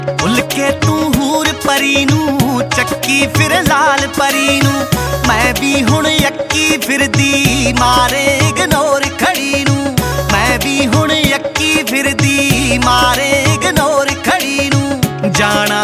ਭੁੱਲ ਕੇ ਤੂੰ ਹੂਰ ਪਰੀ ਨੂੰ ਚੱਕੀ ਫਿਰ ਲਾਲ ਪਰੀ ਨੂੰ। ਮੈਂ ਵੀ ਹੁਣ ਅੱਕੀ ਫਿਰਦੀ ਮਾਰੇ ਇਗਨੋਰ ਖੜੀ ਨੂੰ। ਮੈਂ ਵੀ ਹੁਣ ਅੱਕੀ ਫਿਰਦੀ ਮਾਰੇ ਇਗਨੋਰ ਖੜੀ ਨੂੰ। ਜਾਣਾ